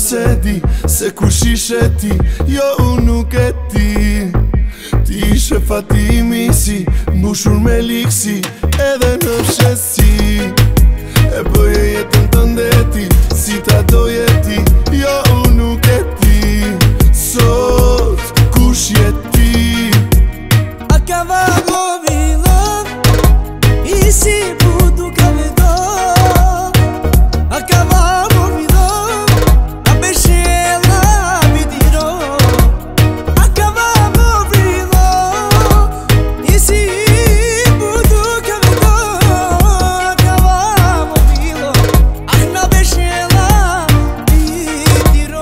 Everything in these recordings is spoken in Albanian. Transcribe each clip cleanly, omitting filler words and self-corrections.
se di se kush ishe ti, jo unë nuk e ti. Ti ishe Fatimi si mbushur me liksi, edhe në fshesi e bëje jetën të ndeti, si ta doje ti, jo unë nuk e ti. Sot kush je ti? Acabamos vida y si pudo cavedo acabamos vida a beshela vidiro acabamos vida y si pudo cavedo acabamos vida ahna beshela vidiro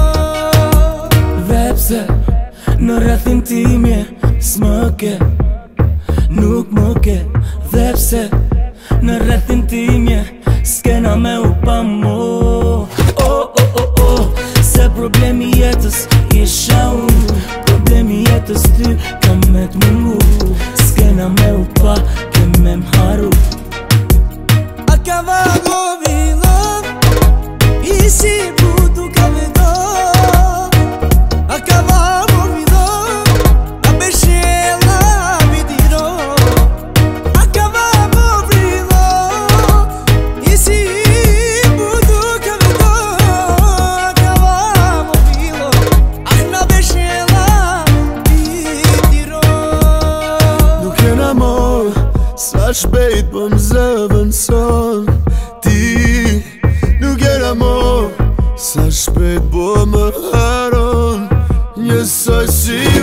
vepse në rrethin timje s'më ke, nuk më ke. Dhe pse në rrethin timje s'kena me u pa mo. Se problemi jetës isha unë, problemi jetës ty kam me t'mungu. S'kena me u pa, keme m'haru. Acabamos vida y si pudo cavedo acabamos vida a beshela vidiro acabamos vida y si pudo cavedo acabamos vida ahna beshela vidiro. Nuk jena mor, sa shpejt po m'zëvën son ti. Nuk jena mor, sa shpejt po më haron, njësoj si